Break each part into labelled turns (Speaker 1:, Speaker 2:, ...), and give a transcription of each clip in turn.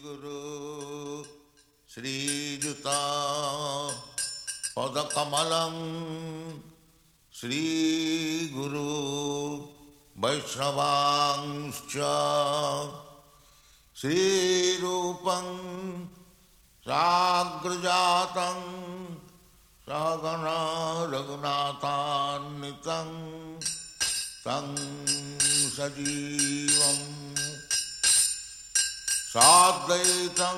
Speaker 1: Guru Sri Juta Padakamalam Sri Guru Vaishnavangscha Sri Rupam Sagrajatam Sagana Raghunathannitam Tang Sajivam Sadvaitam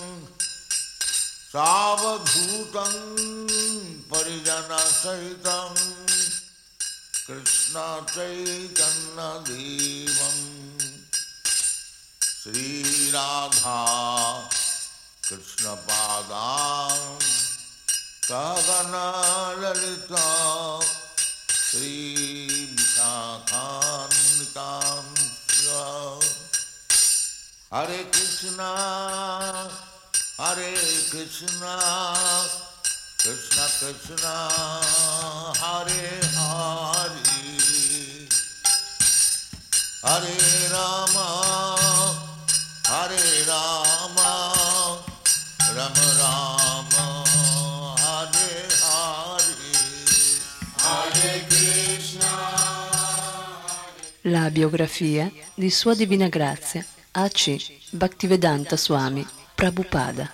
Speaker 1: Savadhutam Parijana Sahitam Krishna Chaitanya Devam Sri Radha Krishna Padam Sagana Lalita Sri Vishakhantam Hare Krishna Krishna Krishna Hare Hare Hare Rama Rama Rama Hare Hare Hare Krishna.
Speaker 2: La biografia di Sua Divina Grazia A.C. Bhaktivedanta Swami Prabhupada.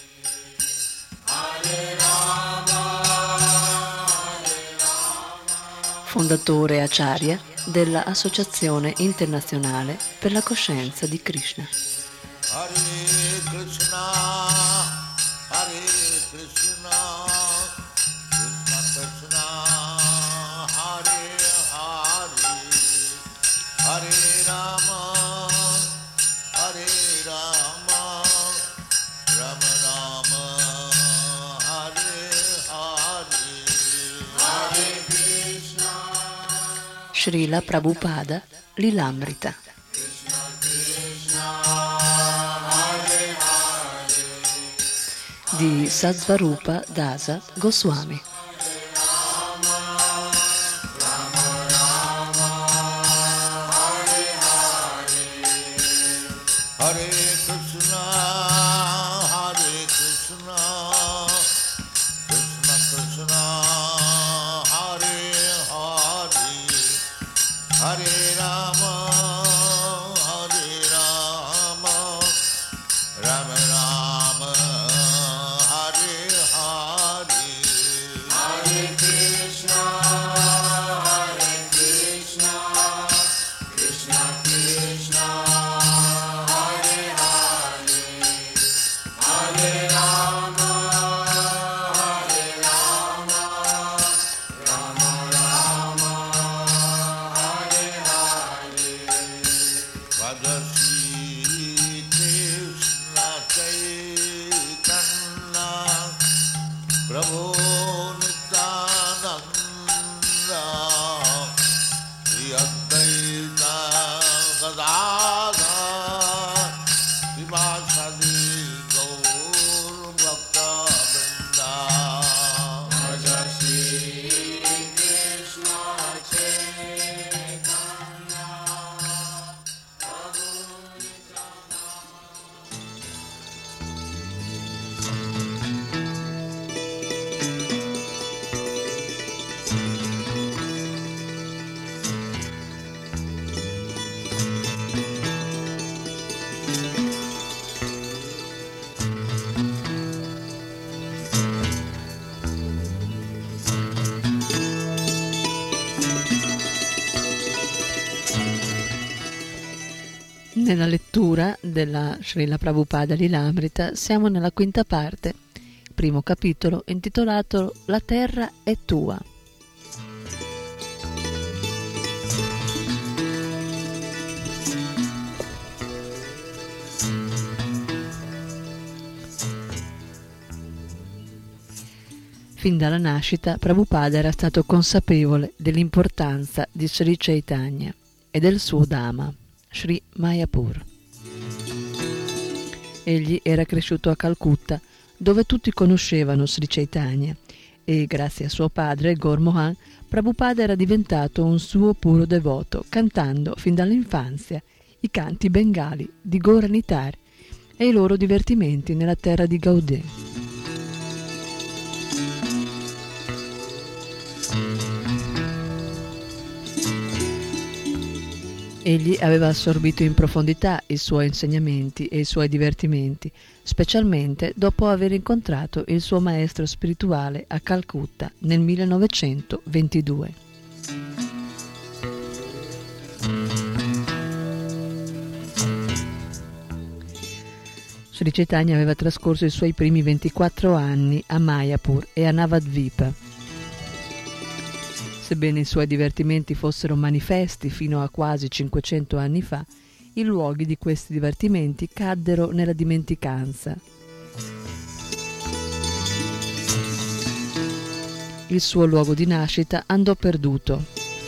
Speaker 2: Fondatore Acharya della Associazione Internazionale per la Coscienza di Krishna.
Speaker 1: Hare Krishna, Krishna Krishna, Hare Hare, Hare Rama, Rama Rama, Hare Hare, Hare Krishna.
Speaker 2: Srila Prabhupada Lilamrita. Di Satsvarupa Dasa Goswami.
Speaker 1: Hare Krishna, Krishna Krishna, Hare Hare, Hare Rama, Rama Rama, Hare Hare, Hare Krishna, Krishna Krishna, Hare Hare, Hare Rama, Rama Rama, Hare Hare. Bhaja Shri Krishna Chaitanya Prabhu Nityananda Shri Advaita Gadadhar Srivasadi Gaur Bhakta Vrinda. Bhaja Shri Krishna Chaitanya Prabhu
Speaker 2: Nella lettura della Srila Prabhupada Lilamrita siamo nella quinta parte, primo capitolo intitolato La terra è tua. Fin dalla nascita Prabhupada era stato consapevole dell'importanza di Sri Chaitanya e del suo Dhamma, Sri Mayapur. Egli era cresciuto a Calcutta, dove tutti conoscevano Sri Chaitanya, e grazie a suo padre, Gaur Mohan, Prabhupada era diventato un suo puro devoto, cantando fin dall'infanzia i canti bengali di Gauranitar e i loro divertimenti nella terra di Gaudè. Egli aveva assorbito in profondità i suoi insegnamenti e i suoi divertimenti, specialmente dopo aver incontrato il suo maestro spirituale a Calcutta nel 1922. Sri Chaitanya aveva trascorso i suoi primi 24 anni a Mayapur e a Navadvipa. Sebbene i suoi divertimenti fossero manifesti fino a quasi 500 anni fa, i luoghi di questi divertimenti caddero nella dimenticanza. Il suo luogo di nascita andò perduto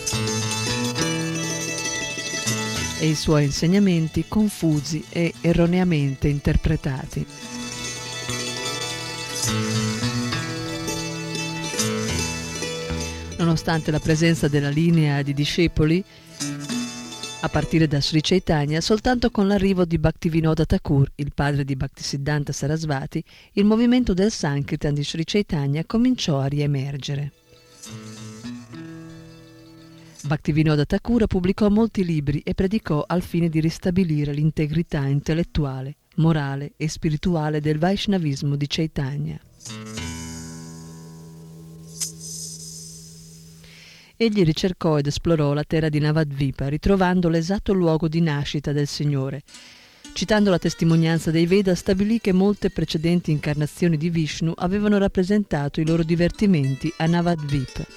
Speaker 2: e i suoi insegnamenti confusi e erroneamente interpretati. Nonostante la presenza della linea di discepoli, a partire da Sri Chaitanya, soltanto con l'arrivo di Bhaktivinoda Thakur, il padre di Bhaktisiddhanta Sarasvati, il movimento del Sankirtan di Sri Chaitanya cominciò a riemergere. Bhaktivinoda Thakur pubblicò molti libri e predicò al fine di ristabilire l'integrità intellettuale, morale e spirituale del Vaishnavismo di Chaitanya. Egli ricercò ed esplorò la terra di Navadvipa, ritrovando l'esatto luogo di nascita del Signore. Citando la testimonianza dei Veda, stabilì che molte precedenti incarnazioni di Vishnu avevano rappresentato i loro divertimenti a Navadvipa.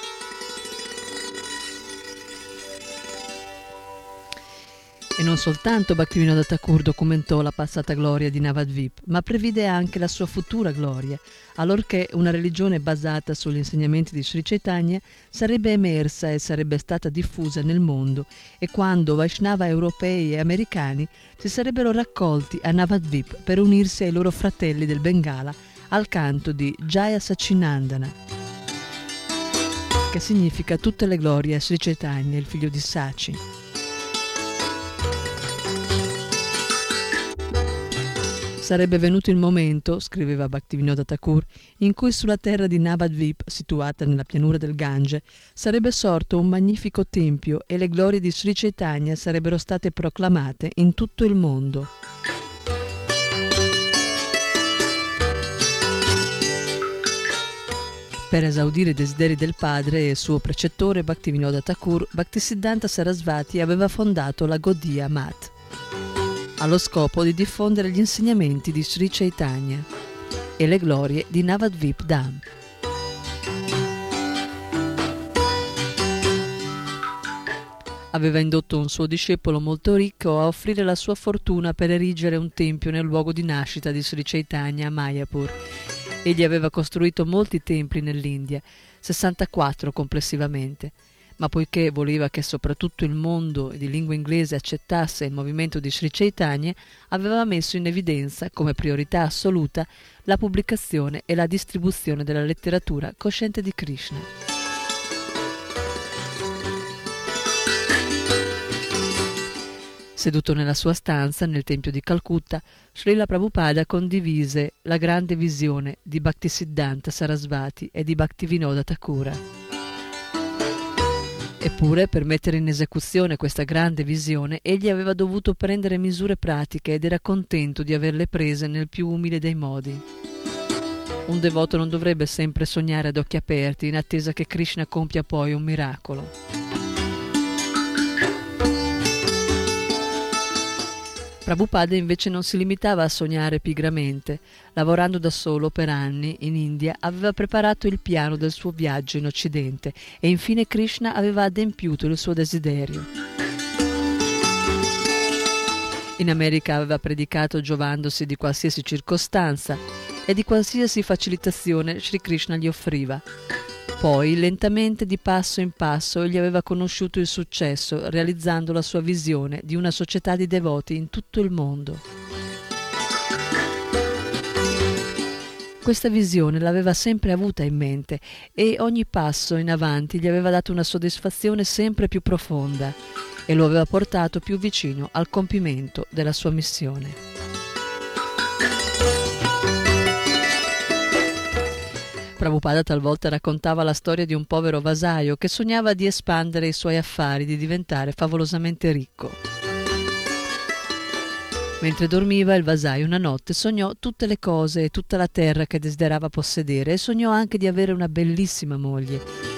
Speaker 2: E non soltanto Bhaktivinoda Thakur documentò la passata gloria di Navadvip, ma previde anche la sua futura gloria, allorché una religione basata sugli insegnamenti di Sri Chaitanya sarebbe emersa e sarebbe stata diffusa nel mondo, e quando Vaishnava europei e americani si sarebbero raccolti a Navadvip per unirsi ai loro fratelli del Bengala al canto di Jaya Sachinandana, che significa tutte le glorie a Sri Chaitanya, il figlio di Sachi. Sarebbe venuto il momento, scriveva Bhaktivinoda Thakur, in cui sulla terra di Navadvip, situata nella pianura del Gange, sarebbe sorto un magnifico tempio e le glorie di Sri Chaitanya sarebbero state proclamate in tutto il mondo. Per esaudire i desideri del padre e suo precettore Bhaktivinoda Thakur, Bhaktisiddhanta Sarasvati aveva fondato la Gaudiya Math, allo scopo di diffondere gli insegnamenti di Sri Chaitanya e le glorie di Navadvip Dham. Aveva indotto un suo discepolo molto ricco a offrire la sua fortuna per erigere un tempio nel luogo di nascita di Sri Chaitanya a Mayapur. Egli aveva costruito molti templi nell'India, 64 complessivamente, ma poiché voleva che soprattutto il mondo di lingua inglese accettasse il movimento di Sri Chaitanya, aveva messo in evidenza come priorità assoluta la pubblicazione e la distribuzione della letteratura cosciente di Krishna. Seduto nella sua stanza nel tempio di Calcutta, Srila Prabhupada condivise la grande visione di Bhaktisiddhanta Sarasvati e di Bhaktivinoda Thakura. Eppure, per mettere in esecuzione questa grande visione, egli aveva dovuto prendere misure pratiche ed era contento di averle prese nel più umile dei modi. Un devoto non dovrebbe sempre sognare ad occhi aperti in attesa che Krishna compia poi un miracolo. Prabhupada invece non si limitava a sognare pigramente. Lavorando da solo per anni in India, aveva preparato il piano del suo viaggio in Occidente e infine Krishna aveva adempiuto il suo desiderio. In America aveva predicato giovandosi di qualsiasi circostanza e di qualsiasi facilitazione Sri Krishna gli offriva. Poi, lentamente, di passo in passo, egli aveva conosciuto il successo, realizzando la sua visione di una società di devoti in tutto il mondo. Questa visione l'aveva sempre avuta in mente e ogni passo in avanti gli aveva dato una soddisfazione sempre più profonda e lo aveva portato più vicino al compimento della sua missione. Prabhupada talvolta raccontava la storia di un povero vasaio che sognava di espandere i suoi affari, di diventare favolosamente ricco. Mentre dormiva, il vasaio una notte sognò tutte le cose e tutta la terra che desiderava possedere e sognò anche di avere una bellissima moglie.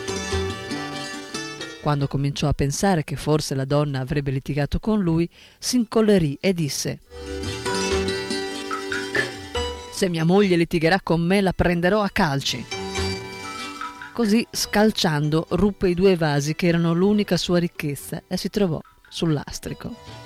Speaker 2: Quando cominciò a pensare che forse la donna avrebbe litigato con lui, si incollerì e disse: «Se mia moglie litigherà con me, la prenderò a calci». Così, scalciando, ruppe i 2 vasi che erano l'unica sua ricchezza e si trovò sul lastrico.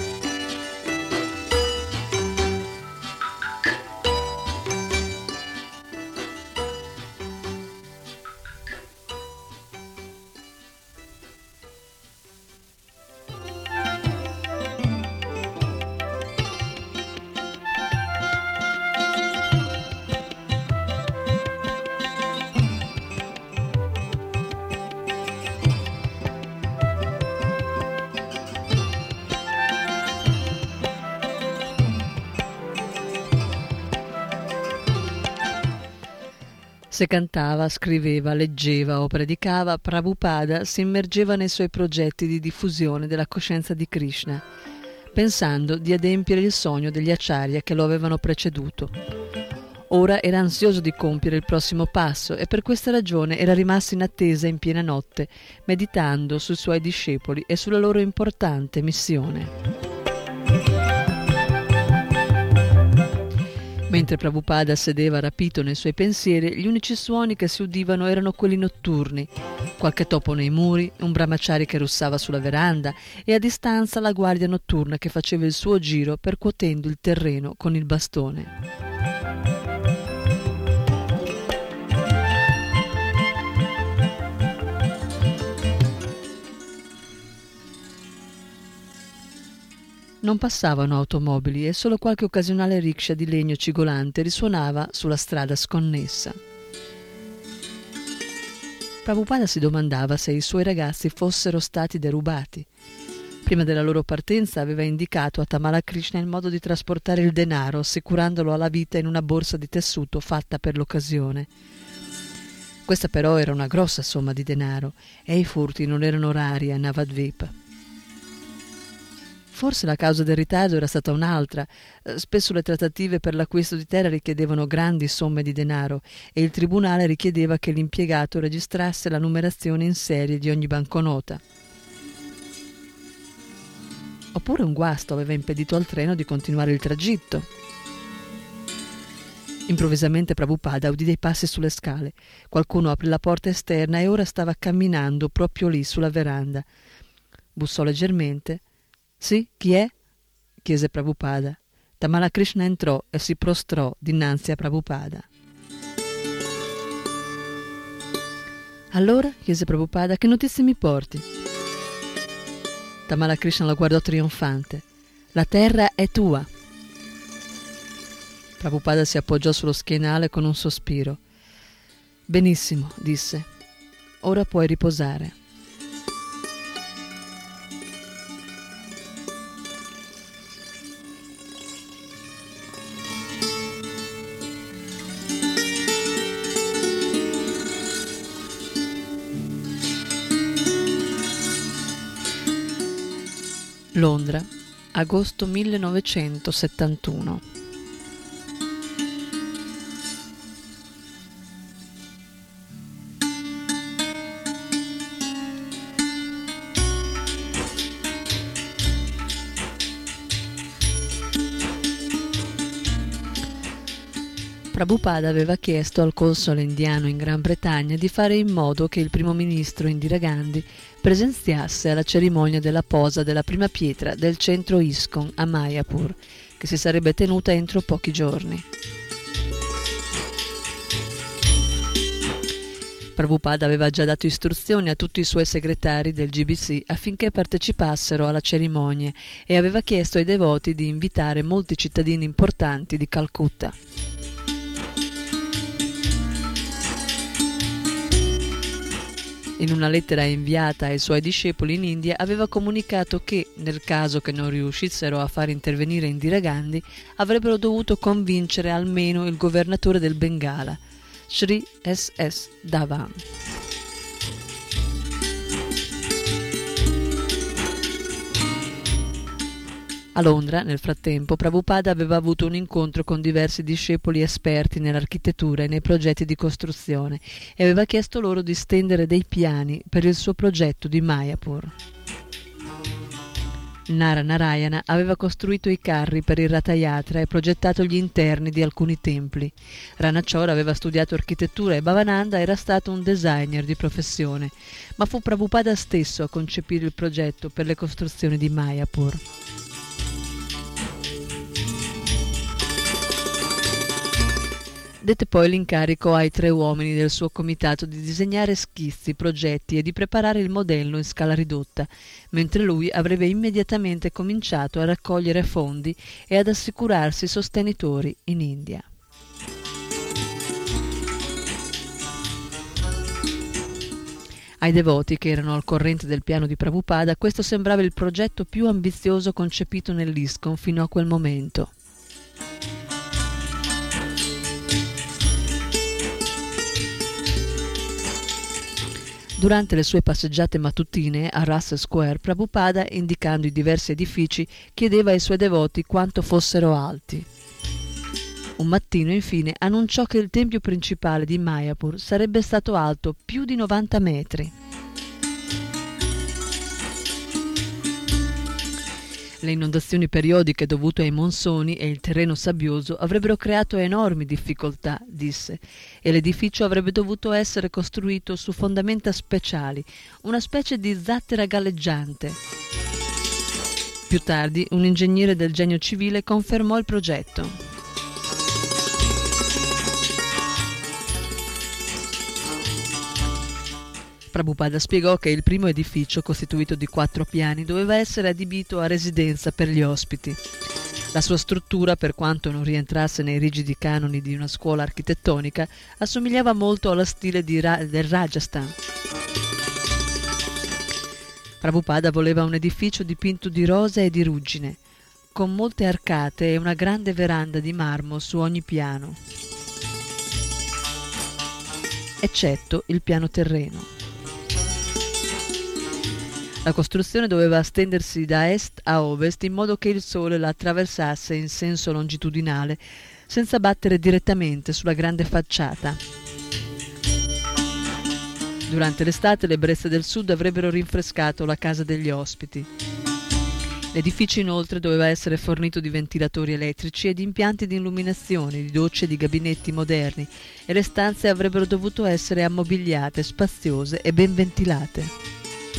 Speaker 2: Se cantava, scriveva, leggeva o predicava, Prabhupada si immergeva nei suoi progetti di diffusione della coscienza di Krishna, pensando di adempiere il sogno degli acharya che lo avevano preceduto. Ora era ansioso di compiere il prossimo passo e per questa ragione era rimasto in attesa in piena notte, meditando sui suoi discepoli e sulla loro importante missione. Mentre Prabhupada sedeva rapito nei suoi pensieri, gli unici suoni che si udivano erano quelli notturni, qualche topo nei muri, un brahmachari che russava sulla veranda e a distanza la guardia notturna che faceva il suo giro percuotendo il terreno con il bastone. Non passavano automobili e solo qualche occasionale rickshaw di legno cigolante risuonava sulla strada sconnessa. Prabhupada si domandava se i suoi ragazzi fossero stati derubati. Prima della loro partenza aveva indicato a Tamala Krishna il modo di trasportare il denaro, assicurandolo alla vita in una borsa di tessuto fatta per l'occasione. Questa però era una grossa somma di denaro e i furti non erano rari a Navadvipa. Forse la causa del ritardo era stata un'altra. Spesso le trattative per l'acquisto di terra richiedevano grandi somme di denaro e il tribunale richiedeva che l'impiegato registrasse la numerazione in serie di ogni banconota. Oppure un guasto aveva impedito al treno di continuare il tragitto. Improvvisamente Prabhupada udì dei passi sulle scale. Qualcuno aprì la porta esterna e ora stava camminando proprio lì sulla veranda. Bussò leggermente. «Sì, chi è?» chiese Prabhupada. Tamala Krishna entrò e si prostrò dinanzi a Prabhupada. «Allora?» chiese Prabhupada, «che notizie mi porti?» Tamala Krishna lo guardò trionfante. «La terra è tua!» Prabhupada si appoggiò sullo schienale con un sospiro. «Benissimo», disse. «Ora puoi riposare». Londra, agosto 1971. Prabhupada aveva chiesto al console indiano in Gran Bretagna di fare in modo che il primo ministro Indira Gandhi presenziasse alla cerimonia della posa della prima pietra del centro ISKCON a Mayapur, che si sarebbe tenuta entro pochi giorni. Prabhupada aveva già dato istruzioni a tutti i suoi segretari del GBC affinché partecipassero alla cerimonia e aveva chiesto ai devoti di invitare molti cittadini importanti di Calcutta. In una lettera inviata ai suoi discepoli in India aveva comunicato che, nel caso che non riuscissero a far intervenire Indira Gandhi, avrebbero dovuto convincere almeno il governatore del Bengala, Sri S.S. Dhawan. A Londra, nel frattempo, Prabhupada aveva avuto un incontro con diversi discepoli esperti nell'architettura e nei progetti di costruzione e aveva chiesto loro di stendere dei piani per il suo progetto di Mayapur. Nara Narayana aveva costruito i carri per il Ratha Yatra e progettato gli interni di alcuni templi. Ranachora aveva studiato architettura e Bhavananda era stato un designer di professione, ma fu Prabhupada stesso a concepire il progetto per le costruzioni di Mayapur. Dette poi l'incarico ai 3 uomini del suo comitato di disegnare schizzi, progetti e di preparare il modello in scala ridotta, mentre lui avrebbe immediatamente cominciato a raccogliere fondi e ad assicurarsi sostenitori in India. Ai devoti che erano al corrente del piano di Prabhupada, questo sembrava il progetto più ambizioso concepito nell'ISKCON fino a quel momento. Durante le sue passeggiate mattutine a Russell Square, Prabhupada, indicando i diversi edifici, chiedeva ai suoi devoti quanto fossero alti. Un mattino, infine, annunciò che il tempio principale di Mayapur sarebbe stato alto più di 90 metri. Le inondazioni periodiche dovute ai monsoni e il terreno sabbioso avrebbero creato enormi difficoltà, disse, e l'edificio avrebbe dovuto essere costruito su fondamenta speciali, una specie di zattera galleggiante. Più tardi, un ingegnere del Genio Civile confermò il progetto. Prabhupada spiegò che il primo edificio, costituito di 4 piani, doveva essere adibito a residenza per gli ospiti. La sua struttura, per quanto non rientrasse nei rigidi canoni di una scuola architettonica, assomigliava molto allo stile del Rajasthan. Prabhupada voleva un edificio dipinto di rosa e di ruggine, con molte arcate e una grande veranda di marmo su ogni piano, eccetto il piano terreno. La costruzione doveva stendersi da est a ovest in modo che il sole la attraversasse in senso longitudinale senza battere direttamente sulla grande facciata. Durante l'estate le brezze del sud avrebbero rinfrescato la casa degli ospiti. L'edificio inoltre doveva essere fornito di ventilatori elettrici e di impianti di illuminazione, di docce e di gabinetti moderni, e le stanze avrebbero dovuto essere ammobiliate, spaziose e ben ventilate.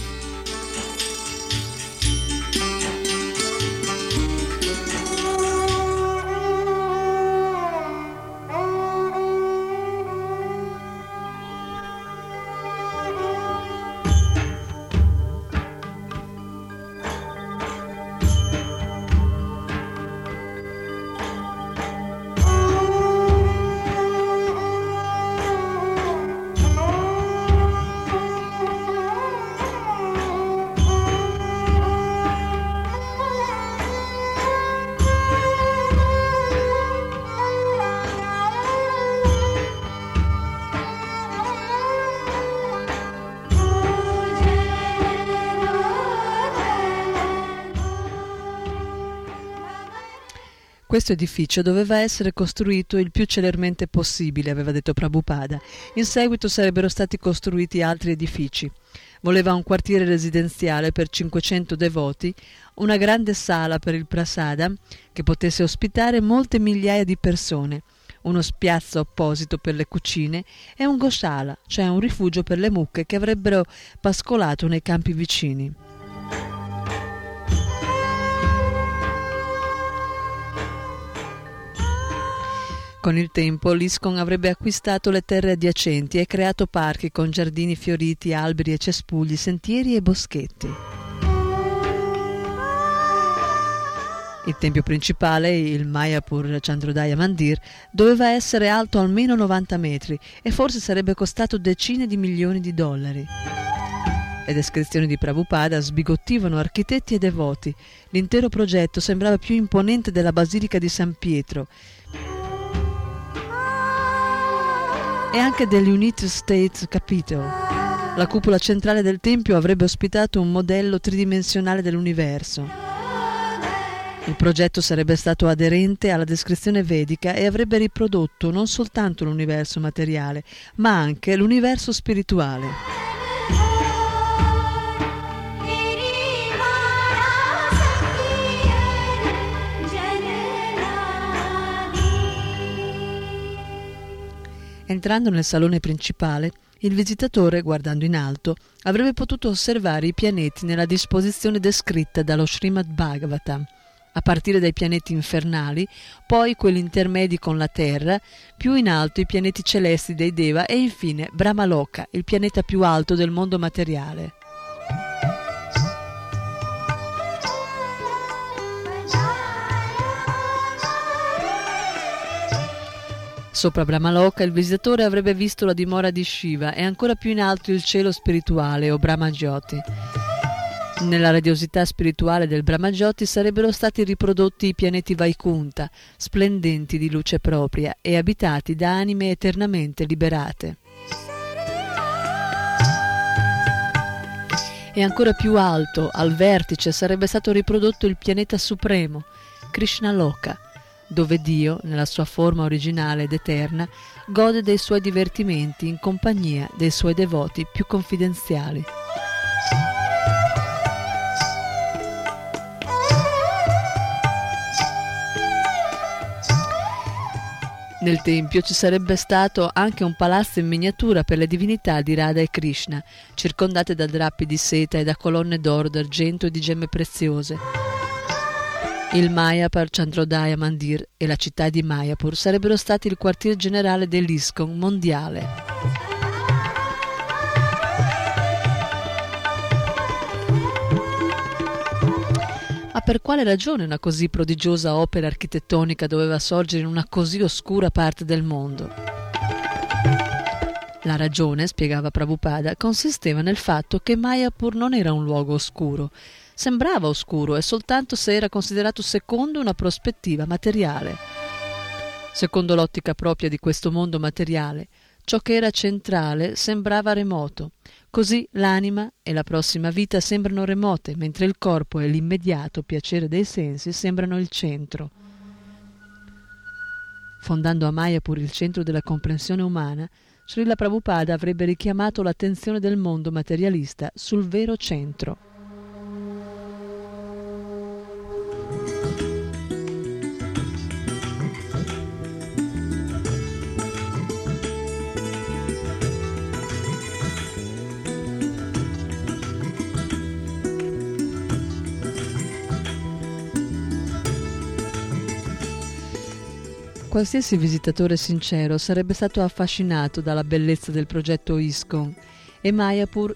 Speaker 2: Questo edificio doveva essere costruito il più celermente possibile, aveva detto Prabhupada. In seguito sarebbero stati costruiti altri edifici. Voleva un quartiere residenziale per 500 devoti, una grande sala per il prasada che potesse ospitare molte migliaia di persone, uno spiazzo apposito per le cucine e un goshala, cioè un rifugio per le mucche che avrebbero pascolato nei campi vicini. Con il tempo l'ISKCON avrebbe acquistato le terre adiacenti e creato parchi con giardini fioriti, alberi e cespugli, sentieri e boschetti. Il tempio principale, il Mayapur Chandrodaya Mandir, doveva essere alto almeno 90 metri e forse sarebbe costato decine di milioni di dollari. Le descrizioni di Prabhupada sbigottivano architetti e devoti. L'intero progetto sembrava più imponente della Basilica di San Pietro. e anche dell'United States Capitol. La cupola centrale del tempio avrebbe ospitato un modello tridimensionale dell'universo. Il progetto sarebbe stato aderente alla descrizione vedica e avrebbe riprodotto non soltanto l'universo materiale, ma anche l'universo spirituale. Entrando nel salone principale, il visitatore, guardando in alto, avrebbe potuto osservare i pianeti nella disposizione descritta dallo Srimad Bhagavatam, a partire dai pianeti infernali, poi quelli intermedi con la Terra, più in alto i pianeti celesti dei Deva e infine Brahmaloka, il pianeta più alto del mondo materiale. Sopra Brahmaloka il visitatore avrebbe visto la dimora di Shiva e ancora più in alto il cielo spirituale o Brahmajyoti. Nella radiosità spirituale del Brahmajyoti sarebbero stati riprodotti i pianeti Vaikunta, splendenti di luce propria e abitati da anime eternamente liberate. E ancora più alto, al vertice, sarebbe stato riprodotto il pianeta supremo, Krishnaloka, dove Dio, nella sua forma originale ed eterna, gode dei suoi divertimenti in compagnia dei suoi devoti più confidenziali. Nel tempio ci sarebbe stato anche un palazzo in miniatura per le divinità di Radha e Krishna, circondate da drappi di seta e da colonne d'oro, d'argento e di gemme preziose. Il Mayapur Chandrodaya Mandir e la città di Mayapur sarebbero stati il quartier generale dell'ISKCON mondiale. Ma per quale ragione una così prodigiosa opera architettonica doveva sorgere in una così oscura parte del mondo? La ragione, spiegava Prabhupada, consisteva nel fatto che Mayapur non era un luogo oscuro. Sembrava oscuro e soltanto se era considerato secondo una prospettiva materiale. Secondo l'ottica propria di questo mondo materiale, ciò che era centrale sembrava remoto. Così l'anima e la prossima vita sembrano remote, mentre il corpo e l'immediato piacere dei sensi sembrano il centro. Fondando a Mayapur il centro della comprensione umana, Srila Prabhupada avrebbe richiamato l'attenzione del mondo materialista sul vero centro. Qualsiasi visitatore sincero sarebbe stato affascinato dalla bellezza del progetto ISKCON e Mayapur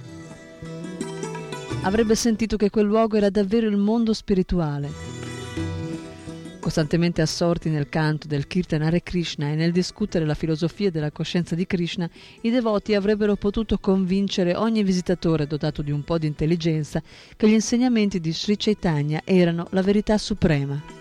Speaker 2: avrebbe sentito che quel luogo era davvero il mondo spirituale. Costantemente assorti nel canto del Kirtan Hare Krishna e nel discutere la filosofia della coscienza di Krishna, i devoti avrebbero potuto convincere ogni visitatore dotato di un po' di intelligenza che gli insegnamenti di Sri Chaitanya erano la verità suprema.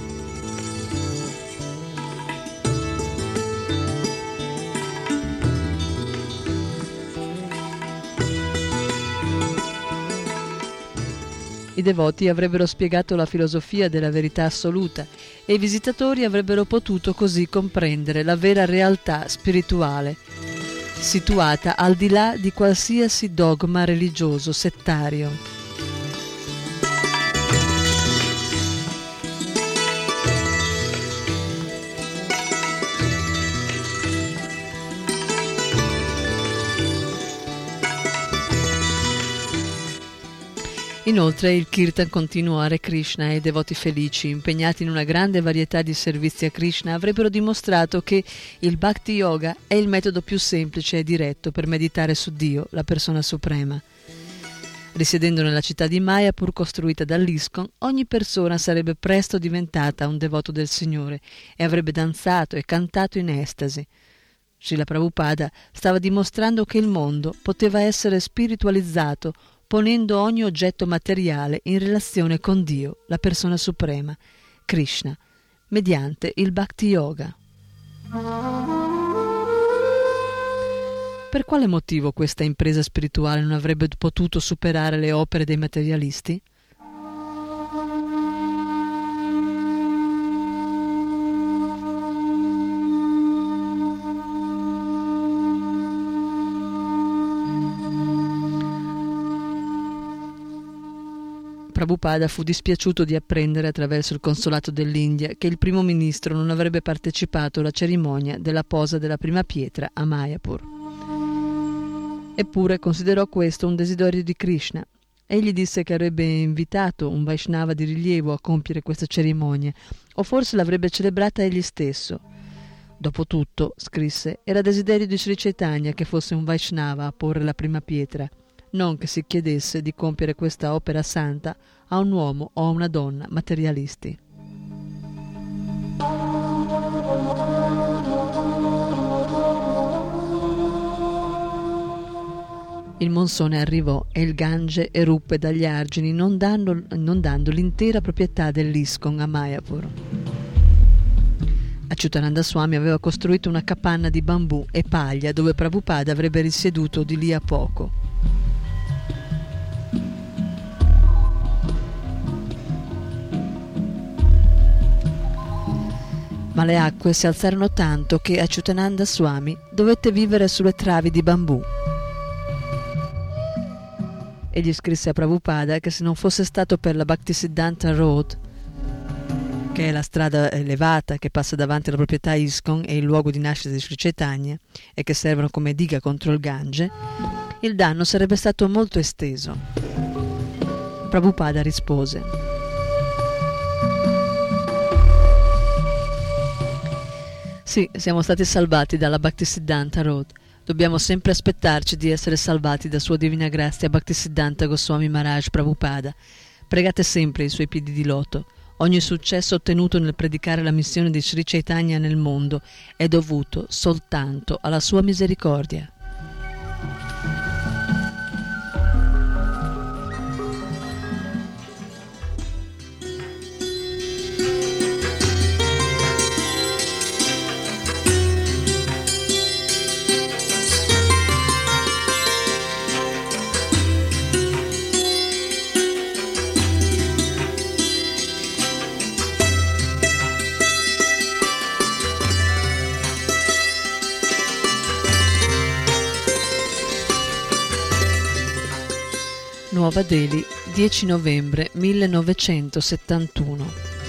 Speaker 2: I devoti avrebbero spiegato la filosofia della verità assoluta e i visitatori avrebbero potuto così comprendere la vera realtà spirituale, situata al di là di qualsiasi dogma religioso settario. Inoltre il Kirtan continuo Hare Krishna e i devoti felici, impegnati in una grande varietà di servizi a Krishna, avrebbero dimostrato che il Bhakti Yoga è il metodo più semplice e diretto per meditare su Dio, la persona suprema. Risiedendo nella città di Mayapur costruita dall'ISKCON, ogni persona sarebbe presto diventata un devoto del Signore e avrebbe danzato e cantato in estasi. Srila Prabhupada stava dimostrando che il mondo poteva essere spiritualizzato ponendo ogni oggetto materiale in relazione con Dio, la persona suprema, Krishna, mediante il Bhakti Yoga. Per quale motivo questa impresa spirituale non avrebbe potuto superare le opere dei materialisti? Prabhupada fu dispiaciuto di apprendere attraverso il consolato dell'India che il primo ministro non avrebbe partecipato alla cerimonia della posa della prima pietra a Mayapur. Eppure considerò questo un desiderio di Krishna. Egli disse che avrebbe invitato un Vaishnava di rilievo a compiere questa cerimonia, o forse l'avrebbe celebrata egli stesso. Dopotutto, scrisse, era desiderio di Sri Chaitanya che fosse un Vaishnava a porre la prima pietra, non che si chiedesse di compiere questa opera santa a un uomo o a una donna materialisti. Il monsone arrivò e il Gange eruppe dagli argini, non dando l'intera proprietà dell'ISKCON a Mayapur. Achyutananda Swami aveva costruito una capanna di bambù e paglia dove Prabhupada avrebbe risieduto di lì a poco. Ma le acque si alzarono tanto che Achyutananda Swami dovette vivere sulle travi di bambù. Egli scrisse a Prabhupada che se non fosse stato per la Bhaktisiddhanta Road, che è la strada elevata che passa davanti alla proprietà ISKCON e il luogo di nascita di Sri Chaitanya e che servono come diga contro il Gange, il danno sarebbe stato molto esteso. Prabhupada rispose: sì, siamo stati salvati dalla Bhaktisiddhanta Road. Dobbiamo sempre aspettarci di essere salvati da Sua Divina Grazia Bhaktisiddhanta Goswami Maharaj Prabhupada. Pregate sempre i suoi piedi di loto. Ogni successo ottenuto nel predicare la missione di Sri Chaitanya nel mondo è dovuto soltanto alla sua misericordia. Nuova Delhi, 10 novembre 1971.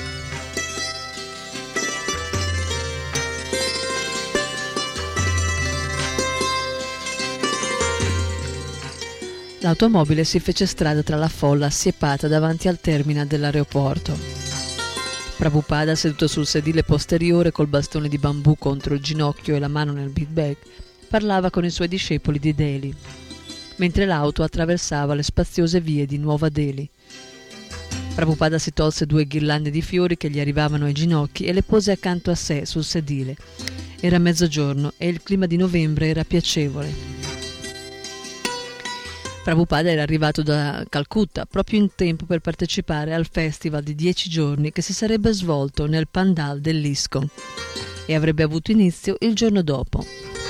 Speaker 2: L'automobile si fece strada tra la folla assiepata davanti al terminal dell'aeroporto. Prabhupada, seduto sul sedile posteriore col bastone di bambù contro il ginocchio e la mano nel bead bag, parlava con i suoi discepoli di Delhi, mentre l'auto attraversava le spaziose vie di Nuova Delhi. Prabhupada si tolse 2 ghirlande di fiori che gli arrivavano ai ginocchi e le pose accanto a sé sul sedile. Era mezzogiorno e il clima di novembre era piacevole. Prabhupada era arrivato da Calcutta proprio in tempo per partecipare al festival di 10 giorni che si sarebbe svolto nel Pandal dell'ISKCON e avrebbe avuto inizio il giorno dopo.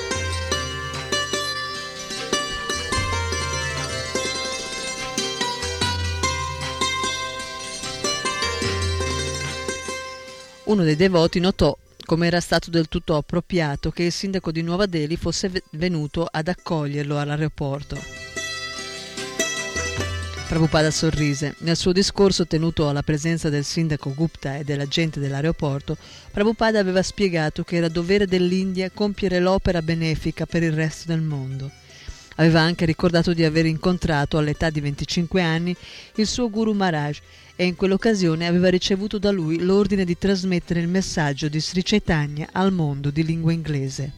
Speaker 2: Uno dei devoti notò come era stato del tutto appropriato che il sindaco di Nuova Delhi fosse venuto ad accoglierlo all'aeroporto. Prabhupada sorrise. Nel suo discorso tenuto alla presenza del sindaco Gupta e della gente dell'aeroporto, Prabhupada aveva spiegato che era dovere dell'India compiere l'opera benefica per il resto del mondo. Aveva anche ricordato di aver incontrato all'età di 25 anni il suo Guru Maharaj e in quell'occasione aveva ricevuto da lui l'ordine di trasmettere il messaggio di Sri Chaitanya al mondo di lingua inglese.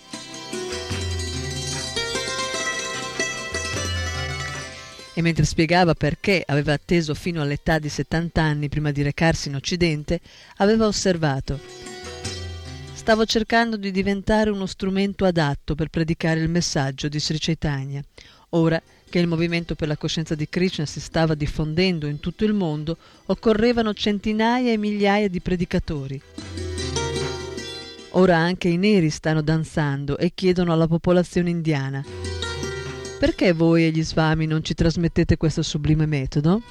Speaker 2: E mentre spiegava perché aveva atteso fino all'età di 70 anni prima di recarsi in Occidente, aveva osservato: stavo cercando di diventare uno strumento adatto per predicare il messaggio di Sri Chaitanya. Ora che il movimento per la coscienza di Krishna si stava diffondendo in tutto il mondo, occorrevano centinaia e migliaia di predicatori. Ora anche i neri stanno danzando e chiedono alla popolazione indiana: perché voi e gli Swami non ci trasmettete questo sublime metodo?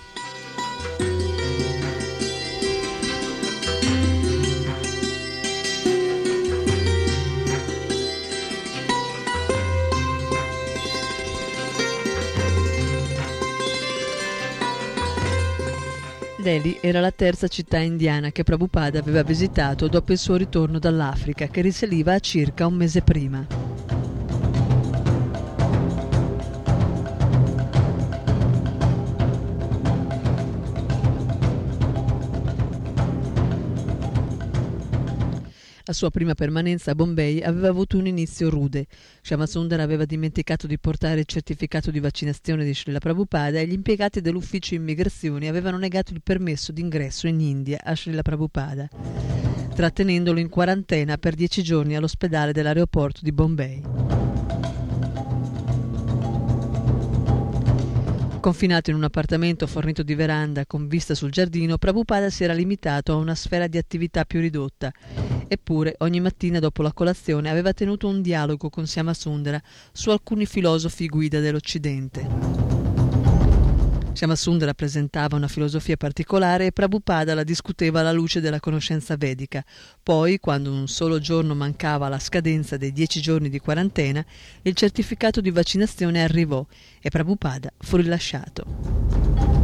Speaker 2: Delhi era la terza città indiana che Prabhupada aveva visitato dopo il suo ritorno dall'Africa, che risaliva a circa un mese prima. La sua prima permanenza a Bombay aveva avuto un inizio rude. Shyamasundara aveva dimenticato di portare il certificato di vaccinazione di Srila Prabhupada e gli impiegati dell'ufficio immigrazioni avevano negato il permesso d'ingresso in India a Srila Prabhupada, trattenendolo in quarantena per 10 giorni all'ospedale dell'aeroporto di Bombay. Confinato in un appartamento fornito di veranda con vista sul giardino, Prabhupada si era limitato a una sfera di attività più ridotta. Eppure, ogni mattina dopo la colazione aveva tenuto un dialogo con Shyamasundara su alcuni filosofi guida dell'Occidente. Shyamasundara presentava una filosofia particolare e Prabhupada la discuteva alla luce della conoscenza vedica. Poi, quando un solo giorno mancava alla scadenza dei 10 giorni di quarantena, il certificato di vaccinazione arrivò e Prabhupada fu rilasciato.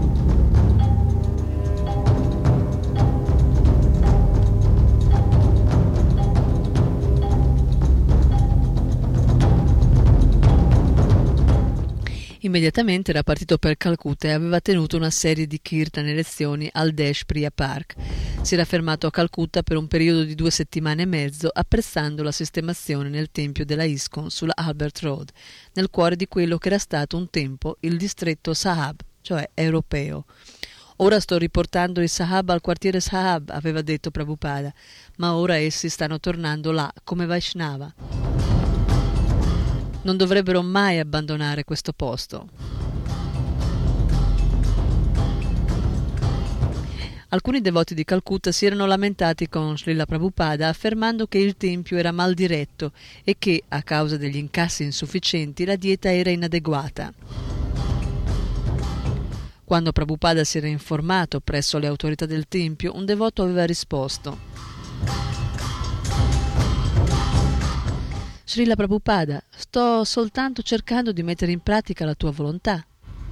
Speaker 2: Immediatamente era partito per Calcutta e aveva tenuto una serie di kirtan e lezioni al Desh Priya Park. Si era fermato a Calcutta per un periodo di 2 settimane e mezzo, apprezzando la sistemazione nel tempio della ISKCON sulla Albert Road, nel cuore di quello che era stato un tempo il distretto Sahab, cioè europeo. Ora sto riportando i Sahab al quartiere Sahab, aveva detto Prabhupada, ma ora essi stanno tornando là come Vaishnava. Non dovrebbero mai abbandonare questo posto. Alcuni devoti di Calcutta si erano lamentati con Srila Prabhupada affermando che il tempio era mal diretto e che, a causa degli incassi insufficienti, la dieta era inadeguata. Quando Prabhupada si era informato presso le autorità del tempio, un devoto aveva risposto: Srila Prabhupada, sto soltanto cercando di mettere in pratica la tua volontà.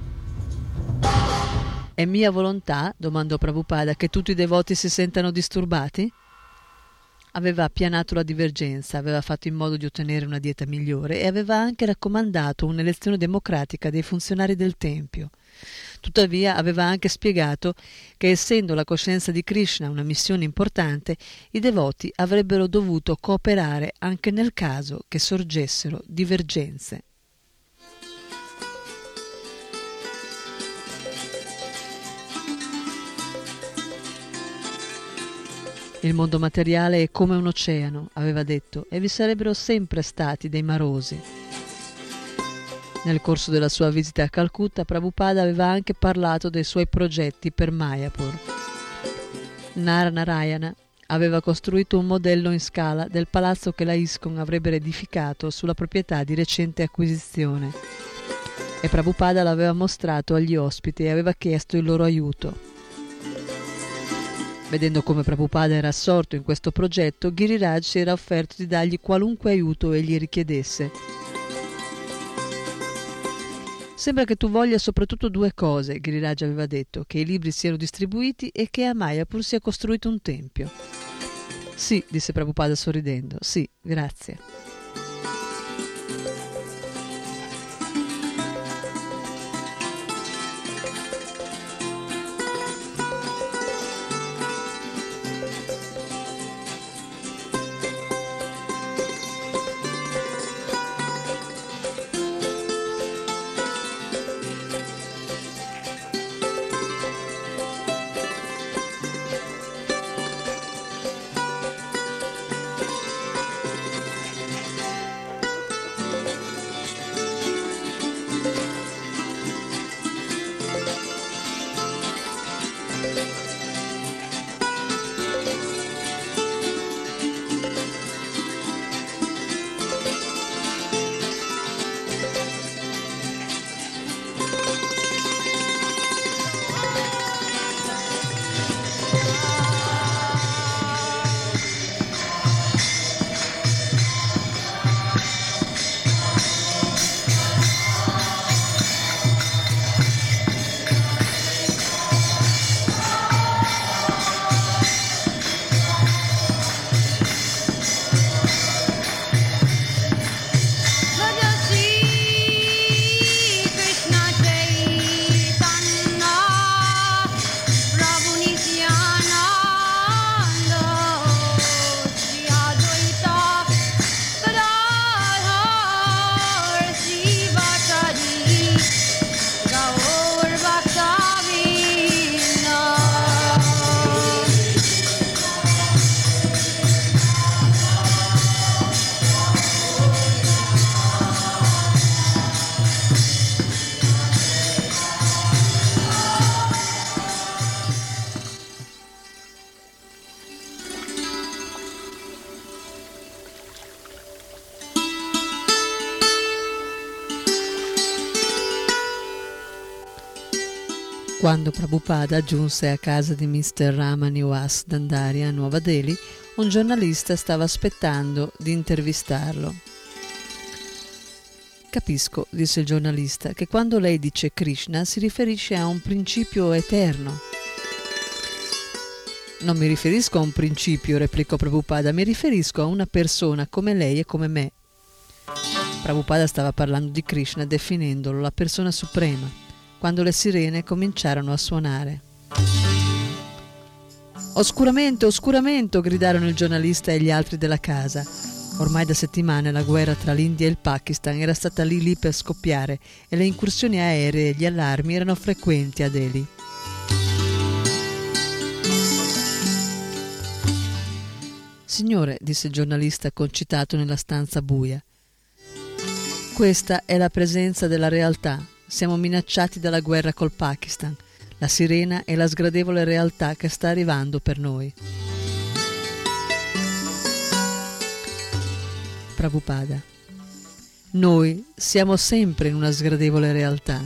Speaker 2: È mia volontà, domandò Prabhupada, che tutti i devoti si sentano disturbati? Aveva appianato la divergenza, aveva fatto in modo di ottenere una dieta migliore e aveva anche raccomandato un'elezione democratica dei funzionari del tempio. Tuttavia aveva anche spiegato che, essendo la coscienza di Krishna una missione importante, i devoti avrebbero dovuto cooperare anche nel caso che sorgessero divergenze. Il mondo materiale è come un oceano, aveva detto, e vi sarebbero sempre stati dei marosi. Nel corso della sua visita a Calcutta, Prabhupada aveva anche parlato dei suoi progetti per Mayapur. Naranarayana aveva costruito un modello in scala del palazzo che la ISKCON avrebbe edificato sulla proprietà di recente acquisizione e Prabhupada l'aveva mostrato agli ospiti e aveva chiesto il loro aiuto. Vedendo come Prabhupada era assorto in questo progetto, Giriraj si era offerto di dargli qualunque aiuto egli richiedesse. Sembra che tu voglia soprattutto 2 cose, Giriraj aveva detto, che i libri siano distribuiti e che a Mayapur sia costruito un tempio. Sì, disse Prabhupada sorridendo, sì, grazie. Quando Prabhupada giunse a casa di Mr. Ramaniwas Dandari a Nuova Delhi, un giornalista stava aspettando di intervistarlo. «Capisco», disse il giornalista, «che quando lei dice Krishna si riferisce a un principio eterno». «Non mi riferisco a un principio», replicò Prabhupada, «mi riferisco a una persona come lei e come me». Prabhupada stava parlando di Krishna definendolo la persona suprema, quando le sirene cominciarono a suonare. «Oscuramento, oscuramento!» gridarono il giornalista e gli altri della casa. Ormai da settimane la guerra tra l'India e il Pakistan era stata lì per scoppiare e le incursioni aeree e gli allarmi erano frequenti a Delhi. «Signore», disse il giornalista concitato nella stanza buia, «questa è la presenza della realtà. Siamo minacciati dalla guerra col Pakistan. La sirena è la sgradevole realtà che sta arrivando per noi». Prabhupada: «Noi siamo sempre in una sgradevole realtà».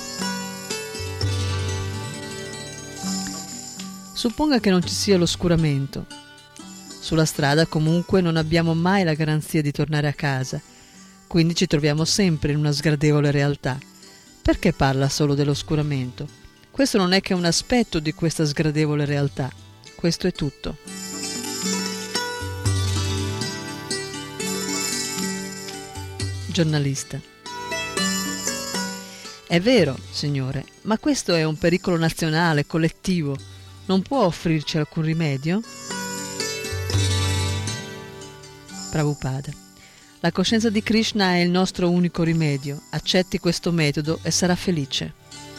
Speaker 2: Supponga che non ci sia l'oscuramento. Sulla strada comunque non abbiamo mai la garanzia di tornare a casa, quindi ci troviamo sempre in una sgradevole realtà. Perché parla solo dell'oscuramento? Questo non è che un aspetto di questa sgradevole realtà. Questo è tutto. Giornalista: «È vero, signore, ma questo è un pericolo nazionale, collettivo. Non può offrirci alcun rimedio?» Prabhupada: «La coscienza di Krishna è il nostro unico rimedio. Accetti questo metodo e sarà felice».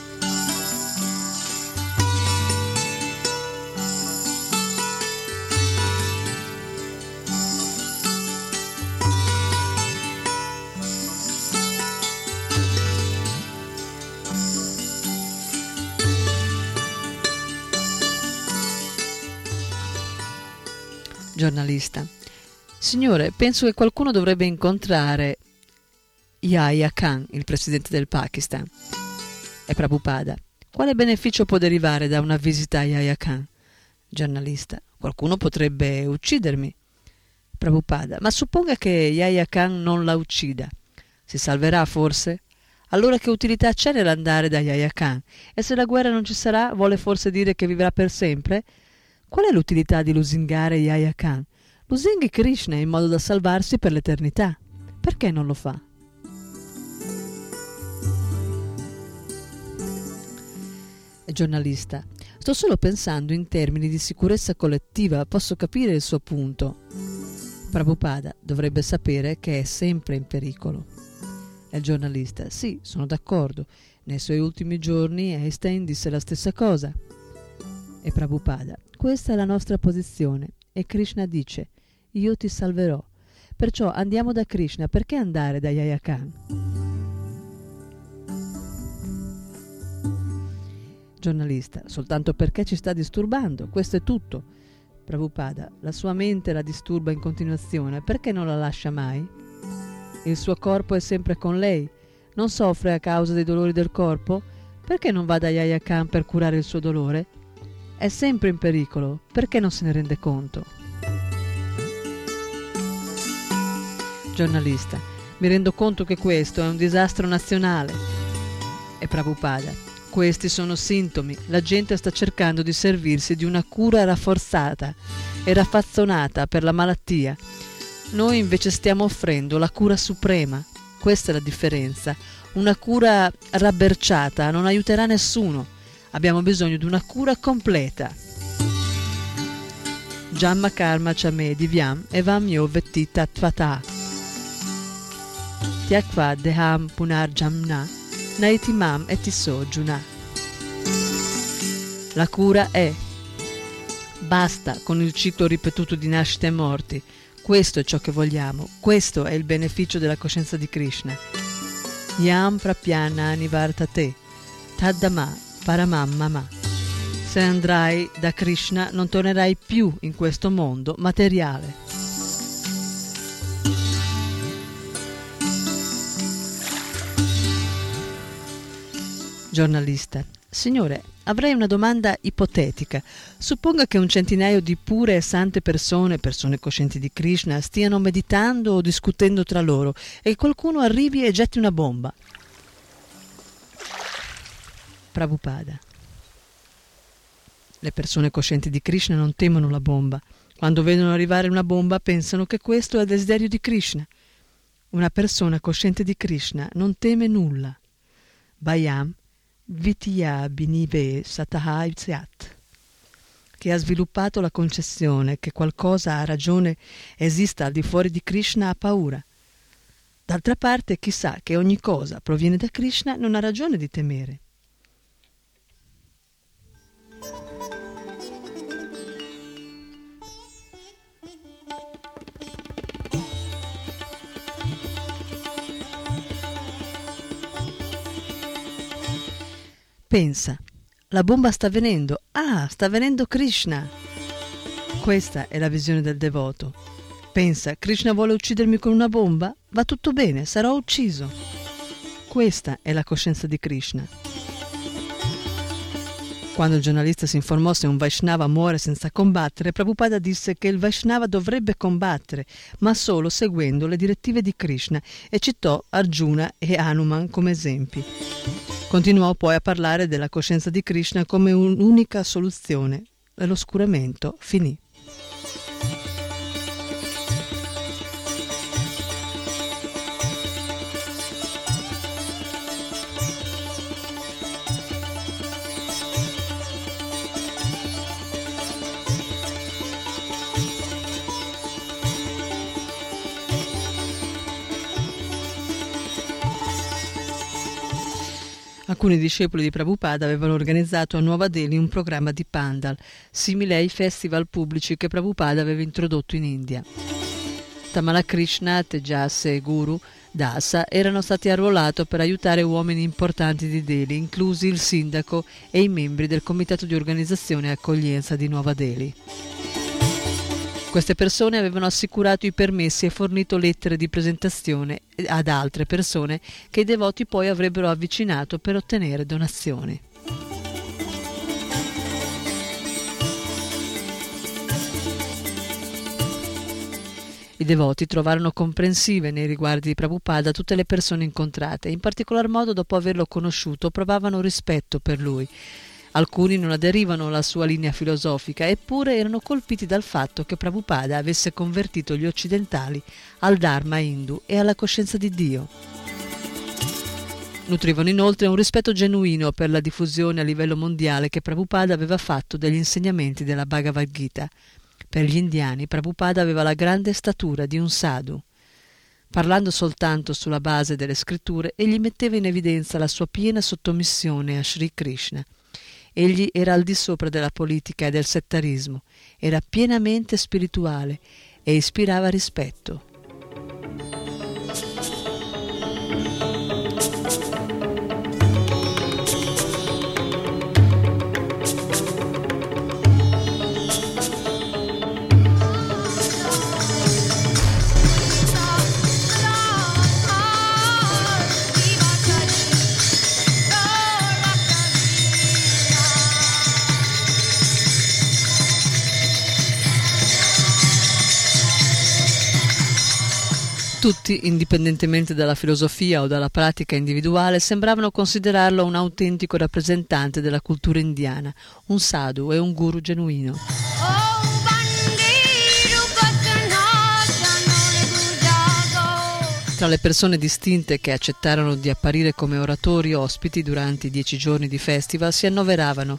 Speaker 2: Giornalista: «Signore, penso che qualcuno dovrebbe incontrare Yahya Khan, il presidente del Pakistan». E Prabhupada: «Quale beneficio può derivare da una visita a Yahya Khan?» Giornalista: «Qualcuno potrebbe uccidermi». Prabhupada: «Ma supponga che Yahya Khan non la uccida. Si salverà forse? Allora che utilità c'è nell'andare da Yahya Khan? E se la guerra non ci sarà, vuole forse dire che vivrà per sempre? Qual è l'utilità di lusingare Yahya Khan? Lusinghi Krishna in modo da salvarsi per l'eternità. Perché non lo fa?» Giornalista: «Sto solo pensando in termini di sicurezza collettiva, posso capire il suo punto». Prabhupada: «Dovrebbe sapere che è sempre in pericolo». Il giornalista: «Sì, sono d'accordo. Nei suoi ultimi giorni Einstein disse la stessa cosa». E Prabhupada: «Questa è la nostra posizione e Krishna dice: io ti salverò. Perciò andiamo da Krishna, perché andare da Yahya Khan?» Giornalista: «Soltanto perché ci sta disturbando, questo è tutto». Prabhupada: «La sua mente la disturba in continuazione, perché non la lascia mai? Il suo corpo è sempre con lei, non soffre a causa dei dolori del corpo? Perché non va da Yahya Khan per curare il suo dolore? È sempre in pericolo, perché non se ne rende conto?» Giornalista: «Mi rendo conto che questo è un disastro nazionale». E Prabhupada: «Questi sono sintomi. La gente sta cercando di servirsi di una cura rafforzata e raffazzonata per la malattia. Noi invece stiamo offrendo la cura suprema. Questa è la differenza. Una cura rabberciata non aiuterà nessuno. Abbiamo bisogno di una cura completa». Jamma karma chame divyam evam yo vetti tattvata. Tyakva deham punarjamna naitimam etiso juna. La cura è: basta con il ciclo ripetuto di nascite e morti. Questo è ciò che vogliamo. Questo è il beneficio della coscienza di Krishna. Yam prapyana nivartate taddama paramam mama. Se andrai da Krishna non tornerai più in questo mondo materiale. Giornalista: «Signore, Avrei una domanda ipotetica. Supponga che un centinaio di pure e sante persone coscienti di Krishna, stiano meditando o discutendo tra loro e qualcuno arrivi e getti una bomba. Prabhupada. Le persone coscienti di Krishna non temono la bomba. Quando vedono arrivare una bomba pensano che questo è il desiderio di Krishna. Una persona cosciente di Krishna non teme nulla. Bhayam Vitya Binive Satahai Syat, che ha sviluppato la concezione che qualcosa ha ragione esista al di fuori di Krishna ha paura. D'altra parte, chi sa che ogni cosa proviene da Krishna non ha ragione di temere. Pensa, la bomba sta venendo. Ah, sta venendo Krishna. Questa è la visione del devoto. Pensa, Krishna vuole uccidermi con una bomba? Va tutto bene, sarò ucciso. Questa è la coscienza di Krishna. Quando il giornalista si informò se un Vaishnava muore senza combattere, Prabhupada disse che il Vaishnava dovrebbe combattere, ma solo seguendo le direttive di Krishna, e citò Arjuna e Hanuman come esempi. Continuò poi a parlare della coscienza di Krishna come un'unica soluzione e l'oscuramento finì. Alcuni discepoli di Prabhupada avevano organizzato a Nuova Delhi un programma di pandal, simile ai festival pubblici che Prabhupada aveva introdotto in India. Tamala Krishna, Tejas e Guru Dasa erano stati arruolati per aiutare uomini importanti di Delhi, inclusi il sindaco e i membri del comitato di organizzazione e accoglienza di Nuova Delhi. Queste persone avevano assicurato i permessi e fornito lettere di presentazione ad altre persone che i devoti poi avrebbero avvicinato per ottenere donazioni. I devoti trovarono comprensive nei riguardi di Prabhupada tutte le persone incontrate, in particolar modo dopo averlo conosciuto provavano rispetto per lui. Alcuni non aderivano alla sua linea filosofica, eppure erano colpiti dal fatto che Prabhupada avesse convertito gli occidentali al Dharma hindu e alla coscienza di Dio. Nutrivano inoltre un rispetto genuino per la diffusione a livello mondiale che Prabhupada aveva fatto degli insegnamenti della Bhagavad Gita. Per gli indiani Prabhupada aveva la grande statura di un sadhu. Parlando soltanto sulla base delle scritture, egli metteva in evidenza la sua piena sottomissione a Sri Krishna. Egli era al di sopra della politica e del settarismo, era pienamente spirituale e ispirava rispetto. Tutti, indipendentemente dalla filosofia o dalla pratica individuale, sembravano considerarlo un autentico rappresentante della cultura indiana, un sadhu e un guru genuino. Tra le persone distinte che accettarono di apparire come oratori ospiti durante i 10 giorni di festival si annoveravano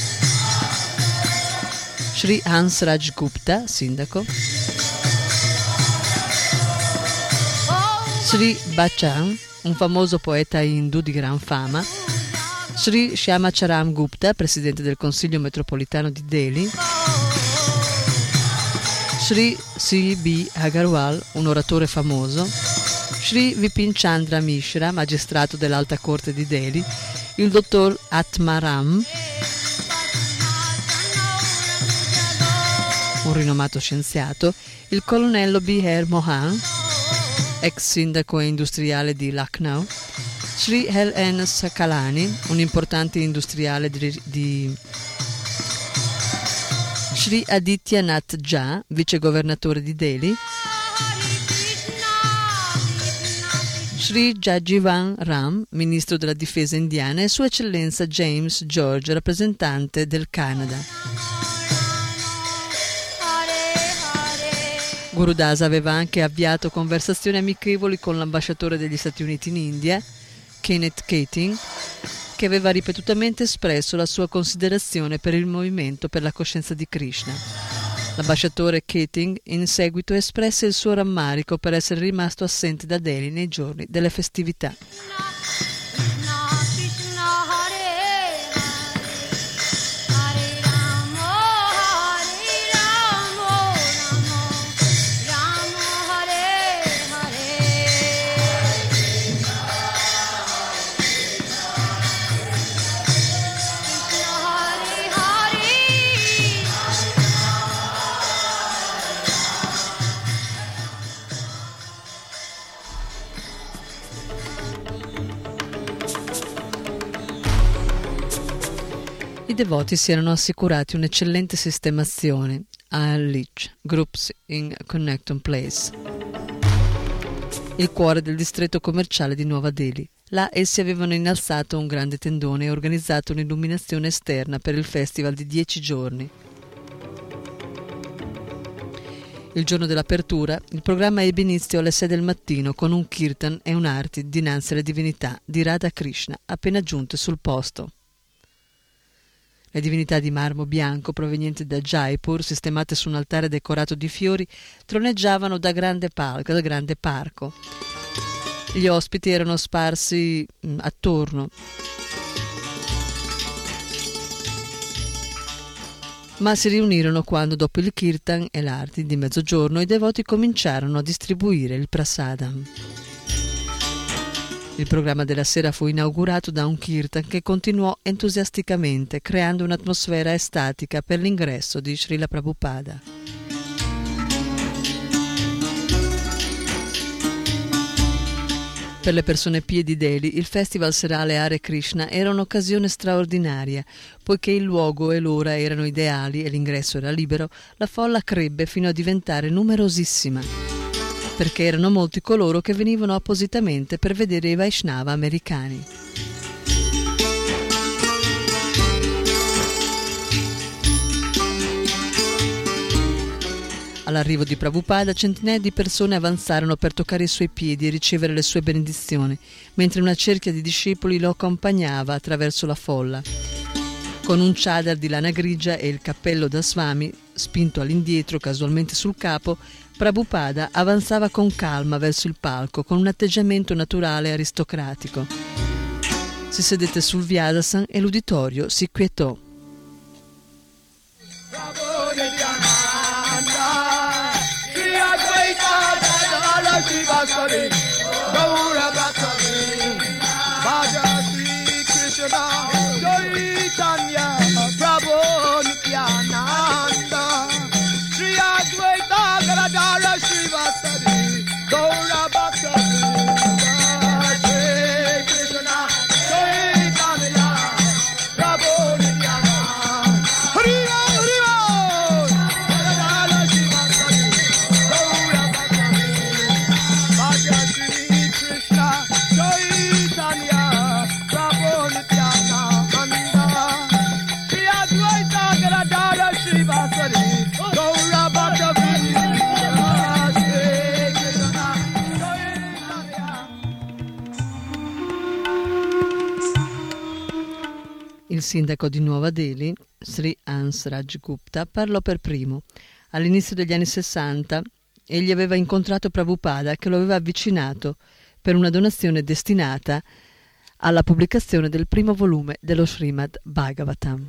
Speaker 2: Sri Hansraj Gupta, sindaco, Sri Bachchan, un famoso poeta hindu di gran fama, Sri Shyamacharan Gupta, presidente del Consiglio metropolitano di Delhi, Sri C.B. Agarwal, un oratore famoso, Sri Vipin Chandra Mishra, magistrato dell'Alta Corte di Delhi, il dottor Atmaram, un rinomato scienziato, il colonnello B.R. Mohan, ex sindaco e industriale di Lucknow, Sri L.N. Sakalani, un importante industriale di Sri Aditya Nath Jha, vice governatore di Delhi, Sri Jajivan Ram, ministro della difesa indiana, e Sua Eccellenza James George, rappresentante del Canada. Guru Das aveva anche avviato conversazioni amichevoli con l'ambasciatore degli Stati Uniti in India, Kenneth Keating, che aveva ripetutamente espresso la sua considerazione per il movimento per la coscienza di Krishna. L'ambasciatore Keating in seguito espresse il suo rammarico per essere rimasto assente da Delhi nei giorni delle festività. I devoti si erano assicurati un'eccellente sistemazione a Leech Groups in Connecton Place, il cuore del distretto commerciale di Nuova Delhi. Là essi avevano innalzato un grande tendone e organizzato un'illuminazione esterna per il festival di 10 giorni. Il giorno dell'apertura, il programma ebbe inizio alle 6 del mattino con un kirtan e un arti dinanzi alle divinità di Radha Krishna appena giunte sul posto. Le divinità di marmo bianco provenienti da Jaipur, sistemate su un altare decorato di fiori, troneggiavano da grande parco. Gli ospiti erano sparsi attorno, ma si riunirono quando, dopo il kirtan e l'arti di mezzogiorno, i devoti cominciarono a distribuire il prasadam. Il programma della sera fu inaugurato da un kirtan che continuò entusiasticamente, creando un'atmosfera estatica per l'ingresso di Srila Prabhupada. Per le persone pie di Delhi, il festival serale Hare Krishna era un'occasione straordinaria. Poiché il luogo e l'ora erano ideali e l'ingresso era libero, la folla crebbe fino a diventare numerosissima, perché erano molti coloro che venivano appositamente per vedere i Vaishnava americani. All'arrivo di Prabhupada, centinaia di persone avanzarono per toccare i suoi piedi e ricevere le sue benedizioni, mentre una cerchia di discepoli lo accompagnava attraverso la folla. Con un chadar di lana grigia e il cappello da Swami spinto all'indietro casualmente sul capo, Prabhupada avanzava con calma verso il palco con un atteggiamento naturale e aristocratico. Si sedette sul Vyadasan e l'uditorio si quietò. Il sindaco di Nuova Delhi, Sri Hans Raj Gupta, parlò per primo. All'inizio degli anni 60 egli aveva incontrato Prabhupada, che lo aveva avvicinato per una donazione destinata alla pubblicazione del primo volume dello Srimad Bhagavatam.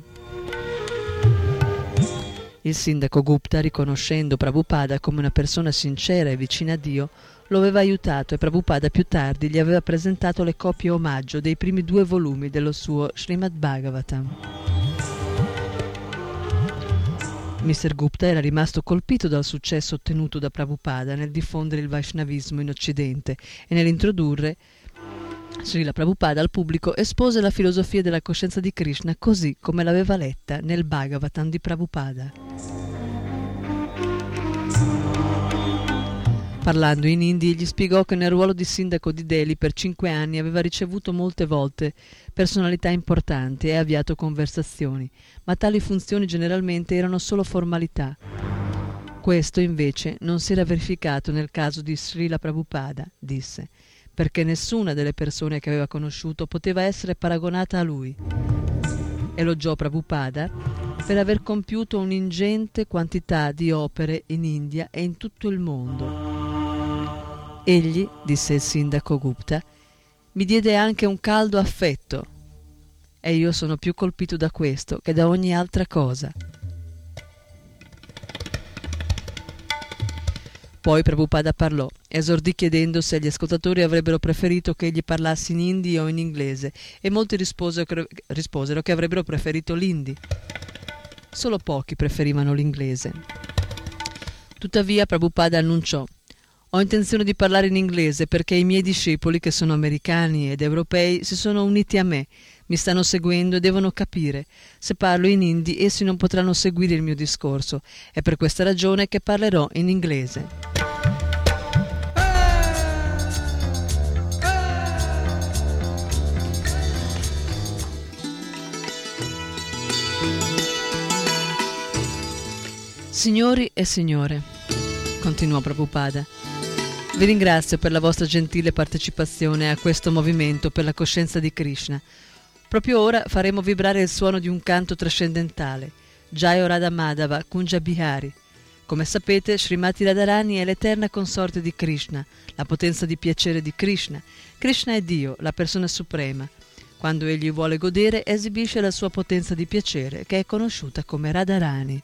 Speaker 2: Il sindaco Gupta, riconoscendo Prabhupada come una persona sincera e vicina a Dio, lo aveva aiutato e Prabhupada più tardi gli aveva presentato le copie omaggio dei primi 2 volumi dello suo Srimad Bhagavatam. Mr. Gupta era rimasto colpito dal successo ottenuto da Prabhupada nel diffondere il Vaishnavismo in Occidente e nell'introdurre Srila Prabhupada al pubblico espose la filosofia della coscienza di Krishna così come l'aveva letta nel Bhagavatam di Prabhupada. Parlando in hindi, gli spiegò che nel ruolo di sindaco di Delhi per 5 anni aveva ricevuto molte volte personalità importanti e avviato conversazioni, ma tali funzioni generalmente erano solo formalità. Questo invece non si era verificato nel caso di Srila Prabhupada, disse, perché nessuna delle persone che aveva conosciuto poteva essere paragonata a lui. Elogiò Prabhupada per aver compiuto un'ingente quantità di opere in India e in tutto il mondo. Egli, disse il sindaco Gupta, mi diede anche un caldo affetto e io sono più colpito da questo che da ogni altra cosa. Poi Prabhupada parlò, esordì chiedendo se gli ascoltatori avrebbero preferito che egli parlassi in hindi o in inglese e molti risposero che avrebbero preferito l'hindi. Solo pochi preferivano l'inglese. Tuttavia Prabhupada annunciò: ho intenzione di parlare in inglese perché i miei discepoli, che sono americani ed europei, si sono uniti a me, mi stanno seguendo e devono capire. Se parlo in hindi, essi non potranno seguire il mio discorso. È per questa ragione che parlerò in inglese. Signori e signore, continuò Prabhupada, vi ringrazio per la vostra gentile partecipazione a questo movimento per la coscienza di Krishna. Proprio ora faremo vibrare il suono di un canto trascendentale, Jayo Radha Madhava Kunja Bihari. Come sapete, Srimati Radharani è l'eterna consorte di Krishna, la potenza di piacere di Krishna. Krishna è Dio, la persona suprema. Quando egli vuole godere, esibisce la sua potenza di piacere, che è conosciuta come Radharani.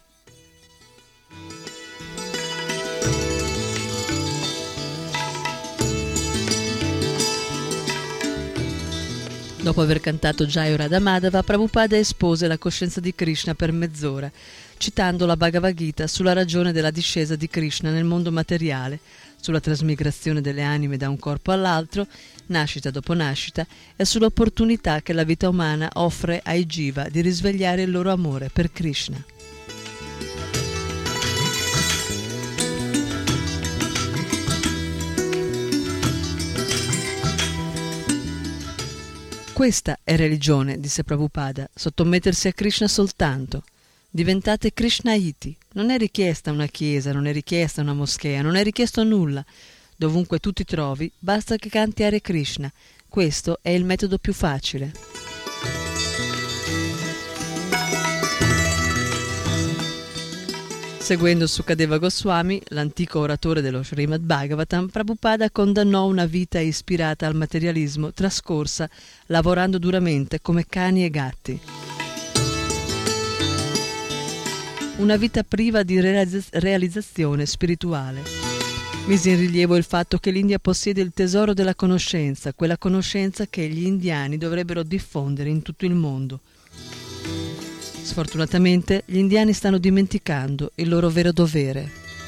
Speaker 2: Dopo aver cantato Jayo Radha Madhava, Prabhupada espose la coscienza di Krishna per mezz'ora, citando la Bhagavad Gita sulla ragione della discesa di Krishna nel mondo materiale, sulla trasmigrazione delle anime da un corpo all'altro, nascita dopo nascita, e sull'opportunità che la vita umana offre ai Jiva di risvegliare il loro amore per Krishna. Questa è religione, disse Prabhupada, sottomettersi a Krishna soltanto. Diventate Krishnaiti. Non è richiesta una chiesa, non è richiesta una moschea, non è richiesto nulla. Dovunque tu ti trovi, basta che canti Hare Krishna. Questo è il metodo più facile. Seguendo Sukadeva Goswami, l'antico oratore dello Srimad Bhagavatam, Prabhupada condannò una vita ispirata al materialismo trascorsa lavorando duramente come cani e gatti. Una vita priva di realizzazione spirituale. Mise in rilievo il fatto che l'India possiede il tesoro della conoscenza, quella conoscenza che gli indiani dovrebbero diffondere in tutto il mondo. Sfortunatamente, gli indiani stanno dimenticando il loro vero dovere.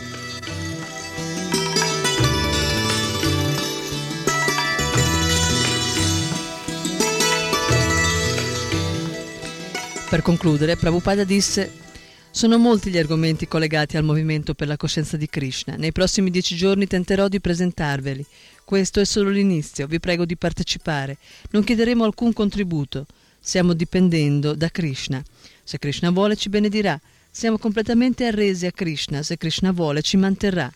Speaker 2: Per concludere, Prabhupada disse: sono molti gli argomenti collegati al movimento per la coscienza di Krishna. Nei prossimi 10 giorni tenterò di presentarveli. Questo è solo l'inizio, vi prego di partecipare. Non chiederemo alcun contributo. Stiamo dipendendo da Krishna. Se Krishna vuole ci benedirà. Siamo completamente arresi a Krishna. Se Krishna vuole ci manterrà.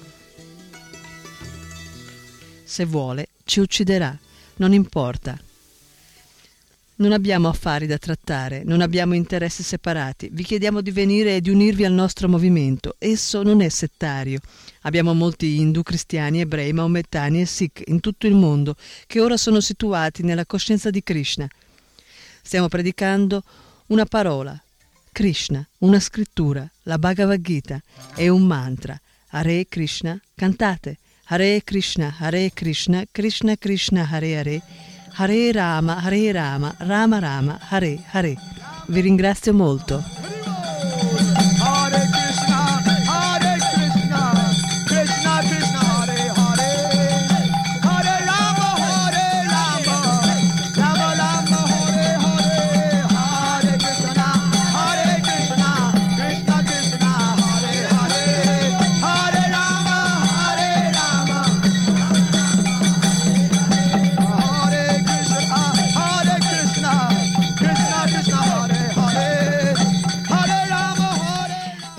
Speaker 2: Se vuole ci ucciderà. Non importa. Non abbiamo affari da trattare, non abbiamo interessi separati. Vi chiediamo di venire e di unirvi al nostro movimento. Esso non è settario. Abbiamo molti hindu, cristiani, ebrei, maomettani e sikh in tutto il mondo che ora sono situati nella coscienza di Krishna. Stiamo predicando una parola, Krishna, una scrittura, la Bhagavad Gita e un mantra, Hare Krishna, cantate, Hare Krishna, Krishna Krishna, Hare Hare, Hare Rama, Rama Rama, Hare Hare. Vi ringrazio molto.
Speaker 3: Krishna Krishna, Hare Hare, Hare Rama,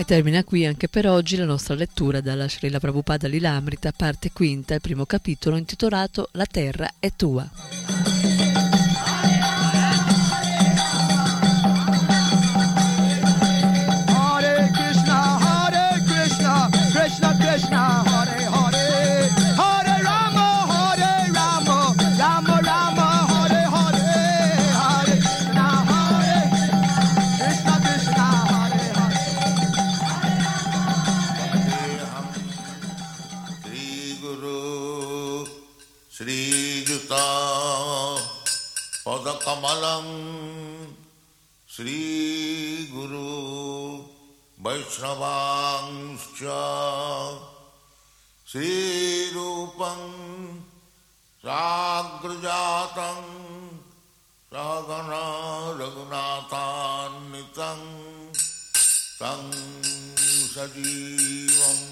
Speaker 2: Termina qui anche per oggi la nostra lettura dalla Srila Prabhupada Lilamrita, parte quinta, il primo capitolo intitolato La terra è tua.
Speaker 3: Hare Krishna, Krishna Krishna, Hare Hare, Hare Rama, Rama Rama, Hare Hare, Hare Krishna, Krishna, Hare Hare.
Speaker 1: Shri Guru Shri Juta Pada Kamalam Shri Guru Vaishnavangscha Shri Rupam Sagrajatam Sagana Raghunathannitam Tang Sajivam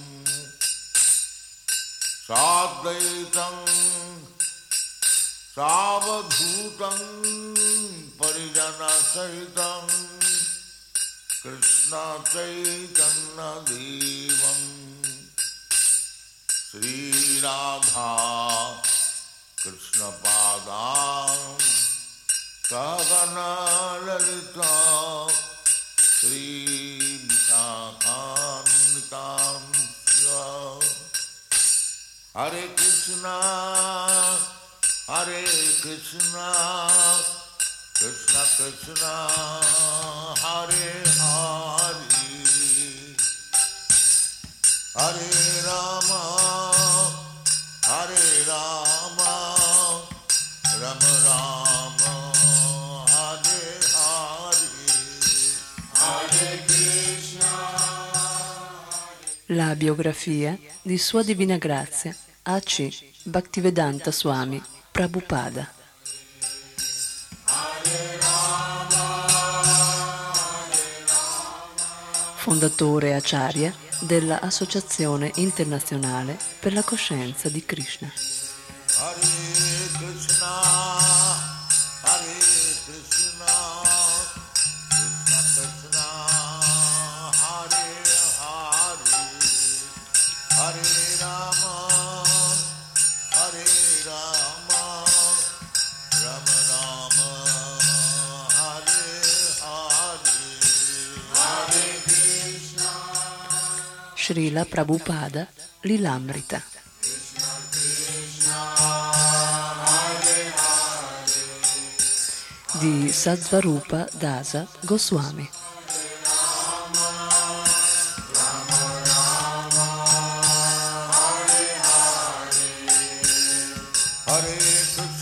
Speaker 1: Sadvaitam Savadhutam Parijana Sahitam Krishna Chaitanya Devam Sri Radha Krishna Padam Sagana Lalita Sri Vishakhantam Hare Krishna Krishna Krishna Hare Hare Hare Rama Rama Rama Hare Hare Hare Krishna.
Speaker 2: La biografia di Sua Divina Grazia A.C. Bhaktivedanta Swami Prabhupada. Fondatore Acharya della Associazione Internazionale per la Coscienza di Krishna.
Speaker 1: Hare Krishna, Krishna Krishna, Hare Hare, Hare Rama, Rama Rama, Hare Hare, Hare Krishna.
Speaker 2: Srila Prabhupada Lilamrita. Di Sattvarupa Dasa Goswami.
Speaker 1: Hare Krishna.